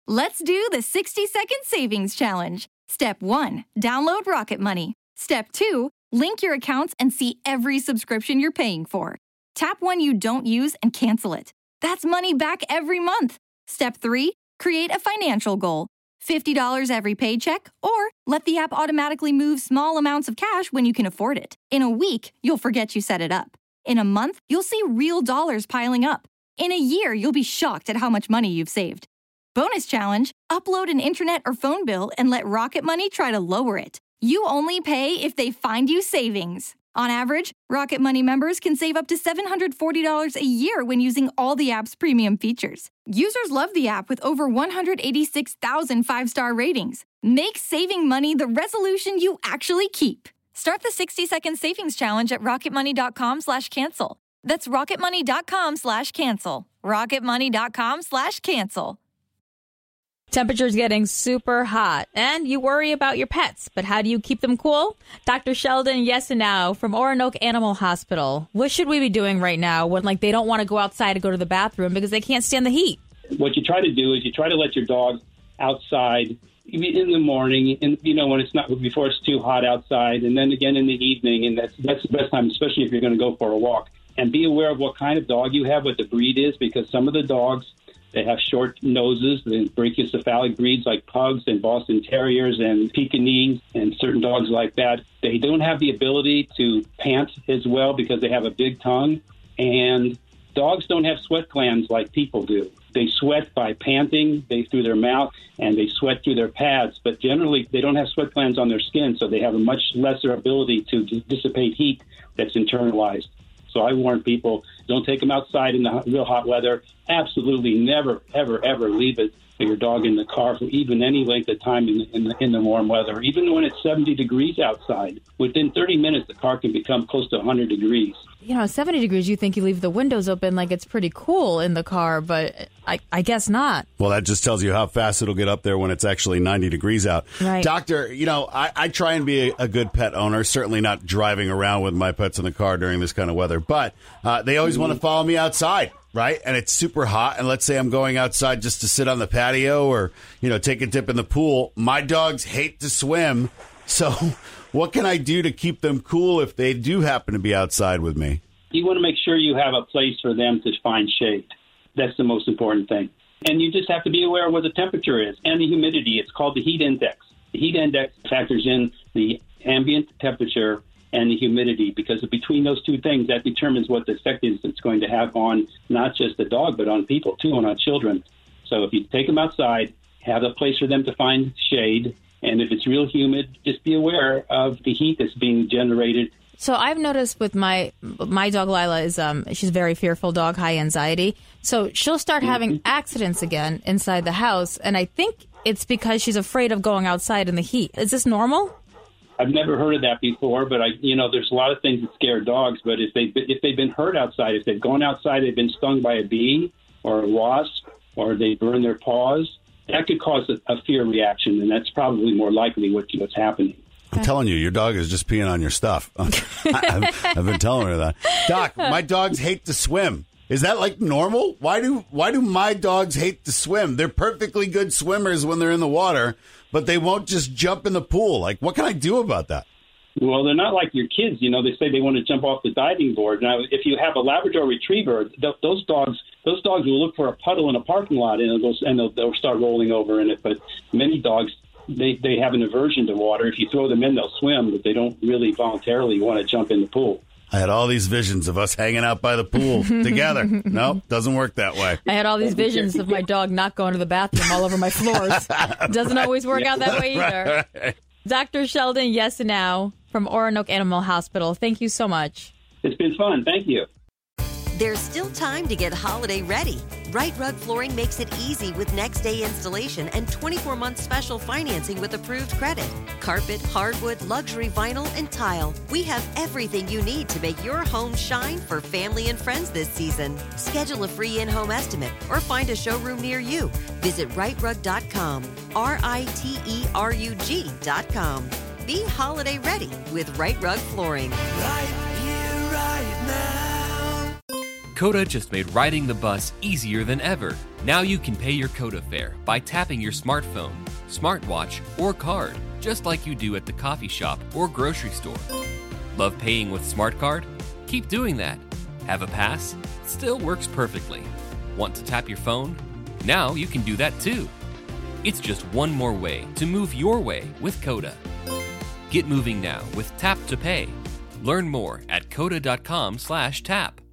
Let's do the 60-second savings challenge. Step 1, download Rocket Money. Step 2, link your accounts and see every subscription you're paying for. Tap one you don't use and cancel it. That's money back every month. Step 3, create a financial goal. $50 every paycheck, or let the app automatically move small amounts of cash when you can afford it. In a week, you'll forget you set it up. In a month, you'll see real dollars piling up. In a year, you'll be shocked at how much money you've saved. Bonus challenge, upload an internet or phone bill and let Rocket Money try to lower it. You only pay if they find you savings. On average, Rocket Money members can save up to $740 a year when using all the app's premium features. Users love the app with over 186,000 five-star ratings. Make saving money the resolution you actually keep. Start the 60-second savings challenge at rocketmoney.com/cancel. That's rocketmoney.com/cancel. rocketmoney.com/cancel. Temperatures getting super hot, and you worry about your pets, but how do you keep them cool? Dr. Sheldon Yesenow from Oronoque Animal Hospital. What should we be doing right now when they don't want to go outside to go to the bathroom because they can't stand the heat? What you try to do is you try to let your dog outside in the morning, and when it's not before it's too hot outside, and then again in the evening, and that's the best time, especially if you're going to go for a walk. And be aware of what kind of dog you have, what the breed is, because some of the dogs, they have short noses, the brachycephalic breeds like pugs and Boston Terriers and Pekingese and certain dogs like that. They don't have the ability to pant as well because they have a big tongue. And dogs don't have sweat glands like people do. They sweat by panting through their mouth, and they sweat through their pads. But generally, they don't have sweat glands on their skin, so they have a much lesser ability to dissipate heat that's internalized. So I warn people, don't take them outside in the real hot weather. Absolutely never, ever, ever leave your dog in the car for even any length of time in the warm weather. Even when it's 70 degrees outside, within 30 minutes, the car can become close to 100 degrees. 70 degrees, you think you leave the windows open like it's pretty cool in the car, but I guess not. Well, that just tells you how fast it'll get up there when it's actually 90 degrees out. Right. Doctor, I try and be a good pet owner, certainly not driving around with my pets in the car during this kind of weather, but they always want to follow me outside. Right. And it's super hot. And let's say I'm going outside just to sit on the patio or, take a dip in the pool. My dogs hate to swim. So what can I do to keep them cool if they do happen to be outside with me? You want to make sure you have a place for them to find shade. That's the most important thing. And you just have to be aware of what the temperature is and the humidity. It's called the heat index. The heat index factors in the ambient temperature and the humidity, because between those two things, that determines what the effect is it's going to have on not just the dog, but on people too, and on children. So if you take them outside, have a place for them to find shade, and if it's real humid, just be aware of the heat that's being generated. So I've noticed with my dog Lila she's a very fearful dog, high anxiety. So she'll start having accidents again inside the house, and I think it's because she's afraid of going outside in the heat. Is this normal? I've never heard of that before, but there's a lot of things that scare dogs. But if they've been hurt outside, if they've gone outside, they've been stung by a bee or a wasp, or they burn their paws, that could cause a fear reaction, and that's probably more likely what's happening. I'm telling you, your dog is just peeing on your stuff. I've been telling her that. Doc, my dogs hate to swim. Is that normal? Why do my dogs hate to swim? They're perfectly good swimmers when they're in the water, but they won't just jump in the pool. What can I do about that? Well, they're not like your kids. They say they want to jump off the diving board. Now, if you have a Labrador Retriever, those dogs will look for a puddle in a parking lot and they'll start rolling over in it. But many dogs, they have an aversion to water. If you throw them in, they'll swim, but they don't really voluntarily want to jump in the pool. I had all these visions of us hanging out by the pool together. Nope, doesn't work that way. I had all these visions of my dog not going to the bathroom all over my floors. Doesn't always work out that way either. Right. Dr. Sheldon Yesenow from Oronoque Animal Hospital, thank you so much. It's been fun. Thank you. There's still time to get holiday ready. Right Rug Flooring makes it easy with next day installation and 24-month special financing with approved credit. Carpet, hardwood, luxury vinyl, and tile. We have everything you need to make your home shine for family and friends this season. Schedule a free in-home estimate or find a showroom near you. Visit rightrug.com, RITERUG.com. Be holiday ready with Right Rug Flooring. Right here, right now. Coda just made riding the bus easier than ever. Now you can pay your Coda fare by tapping your smartphone, smartwatch, or card, just like you do at the coffee shop or grocery store. Love paying with Smart Card? Keep doing that. Have a pass? Still works perfectly. Want to tap your phone? Now you can do that too. It's just one more way to move your way with Coda. Get moving now with Tap to Pay. Learn more at coda.com/tap.